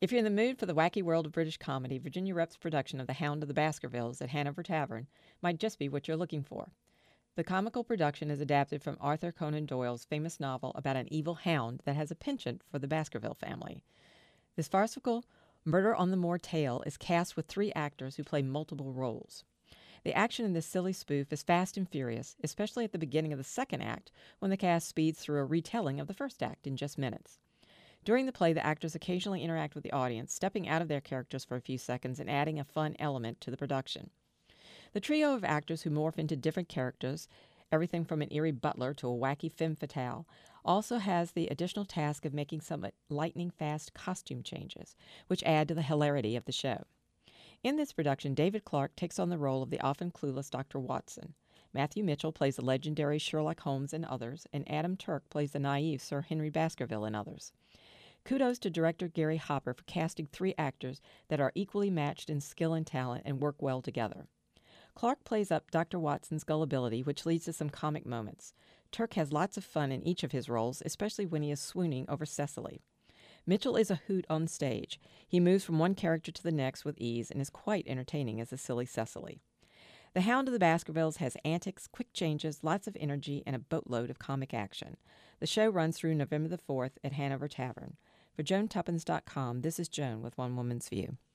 If you're in the mood for the wacky world of British comedy, Virginia Rep's production of The Hound of the Baskervilles at Hanover Tavern might just be what you're looking for. The comical production is adapted from Arthur Conan Doyle's famous novel about an evil hound that has a penchant for the Baskerville family. This farcical murder on the moor tale is cast with 3 actors who play multiple roles. The action in this silly spoof is fast and furious, especially at the beginning of the second act, when the cast speeds through a retelling of the first act in just minutes. During the play, the actors occasionally interact with the audience, stepping out of their characters for a few seconds and adding a fun element to the production. The trio of actors who morph into different characters, everything from an eerie butler to a wacky femme fatale, also has the additional task of making some lightning-fast costume changes, which add to the hilarity of the show. In this production, David Clarke takes on the role of the often clueless Dr. Watson. Matthew Mitchell plays the legendary Sherlock Holmes and others, and Adam Turk plays the naive Sir Henry Baskerville and others. Kudos to director Gary Hopper for casting 3 actors that are equally matched in skill and talent and work well together. Clarke plays up Dr. Watson's gullibility, which leads to some comic moments. Turk has lots of fun in each of his roles, especially when he is swooning over Cecily. Mitchell is a hoot on stage. He moves from one character to the next with ease and is quite entertaining as a silly Cecily. The Hound of the Baskervilles has antics, quick changes, lots of energy, and a boatload of comic action. The show runs through November the 4th at Hanover Tavern. For JoanTuppence.com, this is Joan with One Woman's View.